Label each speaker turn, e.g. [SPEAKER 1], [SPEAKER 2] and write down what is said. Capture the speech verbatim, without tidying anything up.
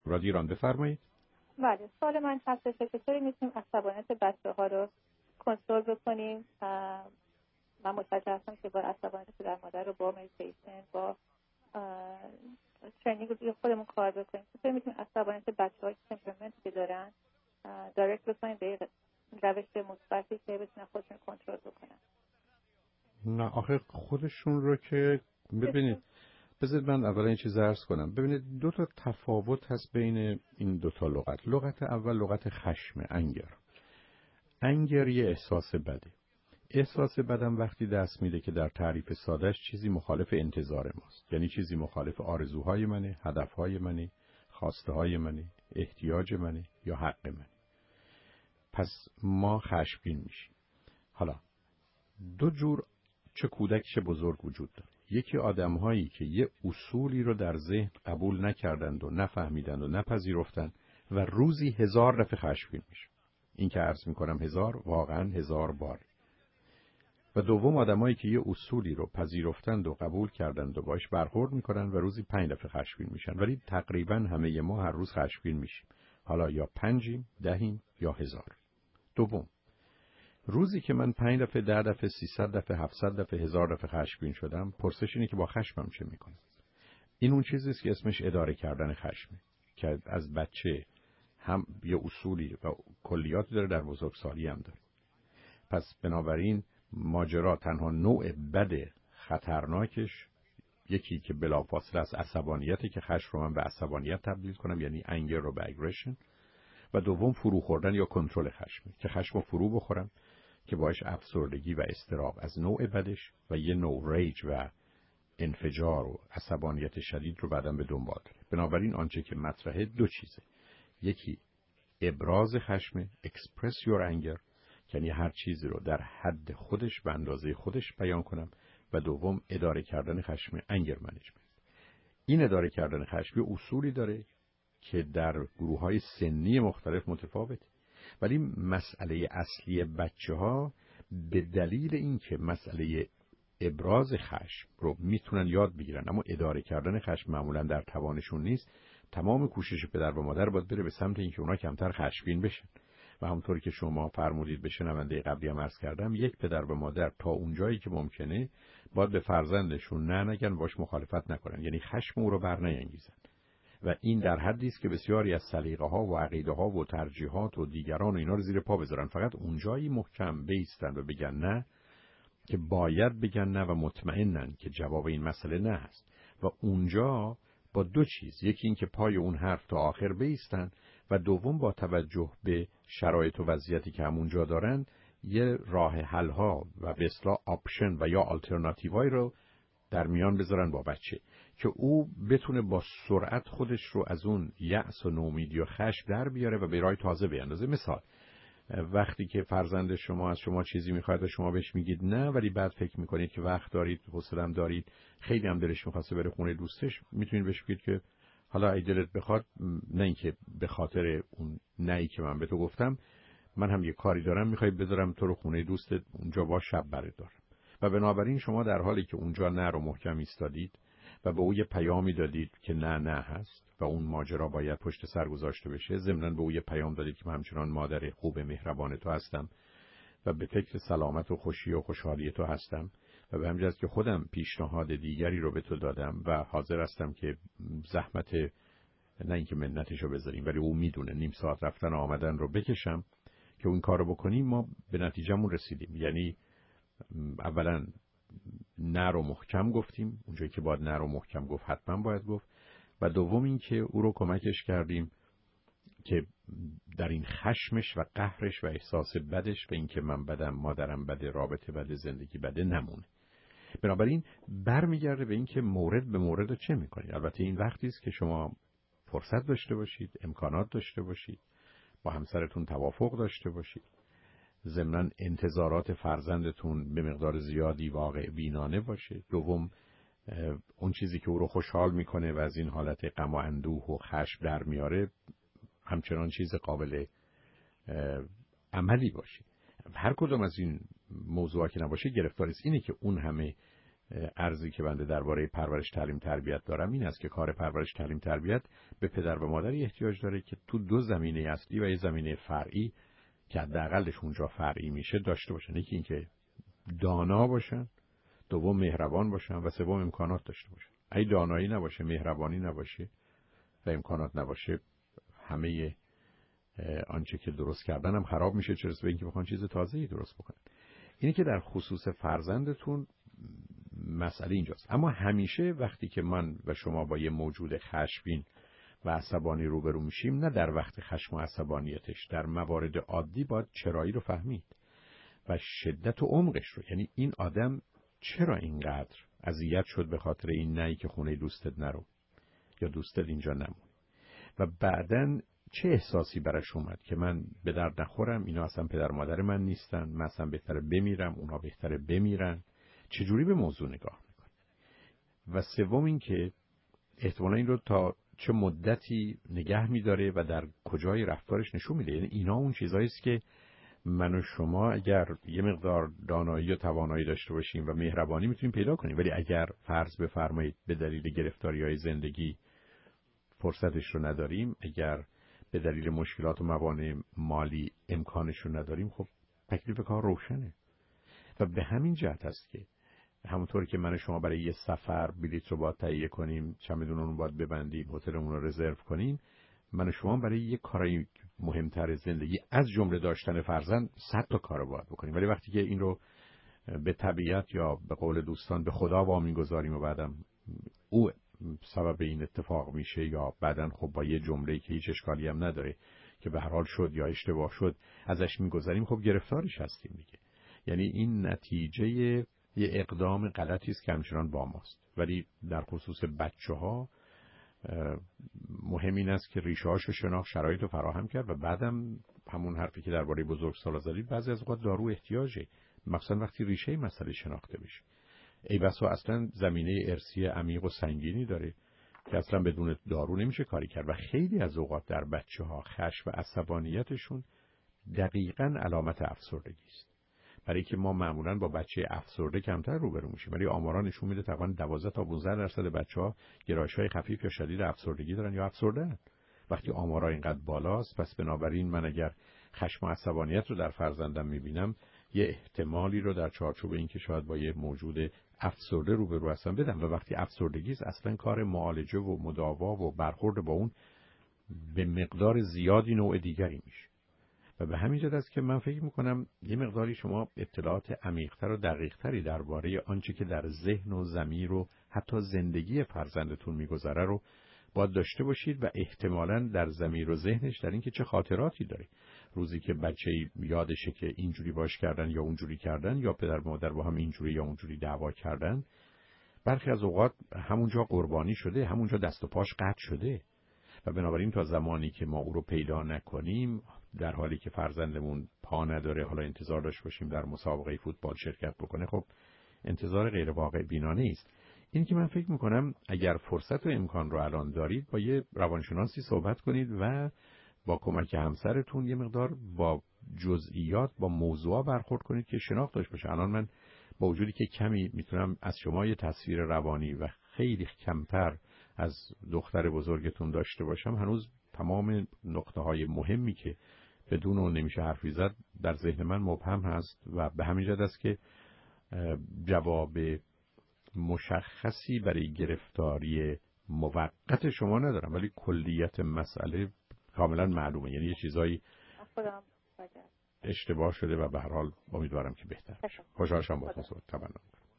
[SPEAKER 1] رادیو ایران بفرمایید.
[SPEAKER 2] بله، سوال من هستش که چطوری میتونیم عصبانیت بچه‌ها رو کنترل بکنیم؟ من متوجه هستم که با عصبانیت در مادر رو با مدیتیشن با ترنینگ رو خودمون کار بکنیم. چطوری میتونیم عصبانیت بچه‌ها که تمپرامنتی که دارن دایرکت بکنیم به روش مثبتی که بتونن خودشون کنترل بکنن؟
[SPEAKER 1] نه آخه خودشون رو که ببینید، بذارید من اولا این چیز عرض کنم. ببینید دو تا تفاوت هست بین این دو تا لغت. لغت اول لغت خشم، انگر. انگر یه احساس بده. احساس بدم وقتی دست میده که در تعریف سادهش چیزی مخالف انتظار ماست، یعنی چیزی مخالف آرزوهای منه، هدفهای منه، خواسته های منه، احتیاج منه یا حق منه. پس ما خشمگین میشیم. حالا دو جور چه کودک چه بزرگ وجود داره. یکی آدم‌هایی که یه اصولی رو در ذهن قبول نکردند و نفهمیدند و نپذیرفتند و روزی هزار دفعه خشمگین میشن. این که عرض میکنم هزار، واقعا هزار بار. و دوم آدمایی که یه اصولی رو پذیرفتند و قبول کردند و باش برخورد میکنن و روزی پنج دفعه خشمگین میشن. ولی تقریبا همه ما هر روز خشمگین میشیم. حالا یا پنجیم، دهیم یا هزار. دوم، روزی که من پنج دفعه، ده دفعه، سیصد دفعه، هفتصد دفعه، هزار دفعه خشمگین شدم، پرسش اینه که با خشمم چه میکنم. این اون چیزی است که اسمش اداره کردن خشمه، که از بچه هم یه اصولی و کلیاتی داره، در بزرگسالی هم داره. پس بنابراین ماجرا تنها نوع بد خطرناکش یکی که بلافاصله از عصبانیته که خشم رو من به عصبانیت تبدیل کنم، یعنی انگر رو به اگریشن، و دوم فرو خوردن یا کنترل خشمه که خشم رو فرو بخورم که باعث افسردگی و اضطراب از نوع بدش و یه نوع ریج و انفجار و عصبانیت شدید رو بعداً به دنبال داره. بنابراین آنچه که مطرحه دو چیزه. یکی ابراز خشم، express your anger، یعنی هر چیزی رو در حد خودش به اندازه خودش بیان کنم، و دوم اداره کردن خشم، anger management. این اداره کردن خشم اصولی داره که در گروه‌های سنی مختلف متفاوته. ولی مسئله اصلی بچه‌ها به دلیل اینکه مسئله ابراز خشم رو میتونن یاد بگیرن اما اداره کردن خشم معمولا در توانشون نیست، تمام کوشش پدر و مادر باید بره به سمت اینکه اونا کمتر خشمگین بشن. و همونطوری که شما فرمودید به شنونده قبلی هم عرض کردم، یک پدر و مادر تا اونجایی که ممکنه باید به فرزندشون نه نگن، باش مخالفت نکنن، یعنی خشم او رو برنیانگیزن. و این در حدی است که بسیاری از سلیقه‌ها و عقیده‌ها و ترجیحات و دیگران و اینا رو زیر پا بذارن، فقط اونجایی محکم بایستن و بگن نه که باید بگن نه و مطمئنن که جواب این مسئله نه هست. و اونجا با دو چیز، یکی این که پای اون حرف تا آخر بایستن و دوم با توجه به شرایط و وضعیتی که همونجا دارن یه راه حل‌ها و به اصطلاح آپشن و یا آلترناتیوهای رو در میان بذارن با بچه که او بتونه با سرعت خودش رو از اون یأس و نومیدی و خشم در بیاره و به راه تازه بیاندازه. مثال، وقتی که فرزند شما از شما چیزی میخواد و شما بهش میگید نه، ولی بعد فکر میکنید که وقت دارید، حوصله هم دارید، خیلی هم دلش میخواسته بره خونه دوستش، میتونید بهش بگید که حالا اگه دلت بخواد، نه اینکه به خاطر اون نهی که من به تو گفتم، من هم یه کاری دارم، میخوای بذارم تو رو خونه دوستت اونجا با شب برات دارم. و بنابراین شما در حالی که اونجا نه رو محکم ایستادید و به او یه پیامی دادید که نه نه هست و اون ماجرا باید پشت سر گذاشته بشه، ضمناً به او یه پیام دادید که من همچنان مادر خوب مهربان تو هستم و به فکر سلامت و خوشی و خوشحالی تو هستم و به همین جهت که خودم پیشنهاد دیگری رو به تو دادم و حاضر هستم که زحمت، نه اینکه منتشو بذاریم ولی او میدونه، نیم ساعت رفتن آمدن رو بکشم که اون کارو بکنیم، ما به نتیجهمون رسیدیم. یعنی اولا نه رو محکم گفتیم اونجایی که باید نه رو محکم گفت حتما باید گفت، و دوم این که او رو کمکش کردیم که در این خشمش و قهرش و احساس بدش و این که من بدم، مادرم بده، رابطه بده، زندگی بده نمونه. بنابراین برمیگرده به این که مورد به مورد چه میکنید. البته این وقتی است که شما فرصت داشته باشید، امکانات داشته باشید، با همسرتون توافق داشته باشید، ضمناً انتظارات فرزندتون به مقدار زیادی واقع بینانه باشه. دوم، اون چیزی که او رو خوشحال میکنه و از این حالت غم و اندوه و خشم در میاره همچنان چیز قابل عملی باشه. هر کدوم از این موضوعا که نباشه گرفتار است. اینه که اون همه ارزی که بنده درباره پرورش تعلیم تربیت دارم این است که کار پرورش تعلیم تربیت به پدر و مادری احتیاج داره که تو دو زمینه اصلی و یه زمینه فرعی که حداقلش اونجا فرعی میشه داشته باشن. یکی این که دانا باشن، دوم مهربان باشن و سوم امکانات داشته باشن. اگه دانایی نباشه، مهربانی نباشه و امکانات نباشه، همه آنچه که درست کردن هم خراب میشه، چه رسه به اینکه بخوان چیز تازه‌ای درست بکنن. اینه که در خصوص فرزندتون مسئله اینجاست. اما همیشه وقتی که من و شما با یه موجود خشمگین و عصبانی روبرو میشیم، نه در وقت خشم و عصبانیتش، در موارد عادی باید چرایی رو فهمید و شدت و عمقش رو. یعنی این آدم چرا اینقدر اذیت شد به خاطر این نهی که خونه دوستت نرو یا دوستت اینجا نمون، و بعدن چه احساسی براش اومد که من به درد نخورم، اینا اصلا پدر مادر من نیستن، من اصلا بهتره بمیرم، اونا بهتره بمیرن. چجوری به موضوع نگاه میکنه؟ و سوم این که احتمالا این رو تا چه مدتی نگه میداره و در کجای رفتارش نشون میده. یعنی اینا اون چیزایی است که من و شما اگر یه مقدار دانایی و توانایی داشته باشیم و مهربانی میتونیم پیدا کنیم، ولی اگر فرض بفرمایید به دلیل گرفتاری‌های زندگی فرصتش رو نداریم، اگر به دلیل مشکلات و موانع مالی امکانش رو نداریم، خب تکلیف کار روشنه. و به همین جهت است که همونطور که من و شما برای یه سفر بلیط رو باید تهیه کنیم، چمدونمون رو باید ببندیم، هتلمون رو رزرو کنیم، من و شما برای یه کارای مهمتر زندگی از جمله داشتن فرزند صد تا کارو باید بکنیم. ولی وقتی که این رو به طبیعت یا به قول دوستان به خدا وامی گذاریم و بعدم او سبب این اتفاق میشه، یا بعدن خب با یه جمله‌ای که هیچ اشکالی هم نداره که به هر حال شد یا اشتباه شد ازش میگذاریم، خب گرفتارش هستیم دیگه. یعنی این نتیجه یه اقدام غلطی است که همچنان با ماست. ولی در خصوص بچه‌ها مهم این است که ریشه هاشو شناخت، شرایط رو فراهم کرد و بعدم همون حرفی که درباره بزرگسالا زدید، بعضی از اوقات دارو احتیاجه، مثلا وقتی ریشه مسئله شناخته بشه. ای بسا اصلا زمینه ارثی عمیق و سنگینی داره که اصلا بدون دارو نمیشه کاری کرد. و خیلی از اوقات در بچه‌ها خشم و عصبانیتشون دقیقاً علامت افسردگی است. برای که ما معمولاً با بچه افسرده کمتر روبرو میشیم، ولی آمارا نشون میده تقریباً دوازده تا پانزده درصد بچه‌ها گرایش‌های خفیف یا شدید افسردگی دارن یا افسرده‌اند. وقتی آمارا اینقدر بالاست، پس بنابراین من اگر خشم و عصبانیت رو در فرزندم میبینم، یه احتمالی رو در چارچوب این که شاید با یه موجود افسرده روبرو هستم بدم. و وقتی افسردگی است، اصلا کار معالجه و مداوا و برخورد با اون به مقدار زیادی نوع دیگری میشه. و به همین جهت است که من فکر میکنم یه مقداری شما اطلاعات عمیق‌تر و دقیق‌تری درباره آنچه که در ذهن و ضمیر و حتی زندگی فرزندتون میگذره رو باید داشته باشید، و احتمالاً در ضمیر و ذهنش در این که چه خاطراتی داره. روزی که بچه‌ای یادشه که اینجوری باش کردن یا اونجوری کردن، یا پدر و مادر با هم اینجوری یا اونجوری دعوا کردن، برخی از اوقات همونجا قربانی شده، همونجا دست و پاش قطع شده. و بنابراین تا زمانی که ما او رو پیدا نکنیم، در حالی که فرزندمون پا نداره، حالا انتظار داشته باشیم در مسابقه فوتبال شرکت بکنه، خب انتظار غیر واقع بینانه است. این که من فکر میکنم اگر فرصت و امکان رو الان دارید، با یه روانشناسی صحبت کنید و با کمک همسرتون یه مقدار با جزئیات، با موضوعا برخورد کنید که شناخت داشته باشه. الان من با وجودی که کمی میتونم از شما یه تصویر روانی و خیلی کمتر از دختر بزرگتون داشته باشم، هنوز تمام نقطه های مهمی که بدون اون نمیشه حرفی زد در ذهن من مبهم هست. و به همین جهت است که جواب مشخصی برای گرفتاری موقت شما ندارم، ولی کلیت مسئله کاملا معلومه. یعنی یه چیزایی اشتباه شده و به هر حال امیدوارم که بهتر بشه. خوشحال شدم باهاتون صحبت کردم.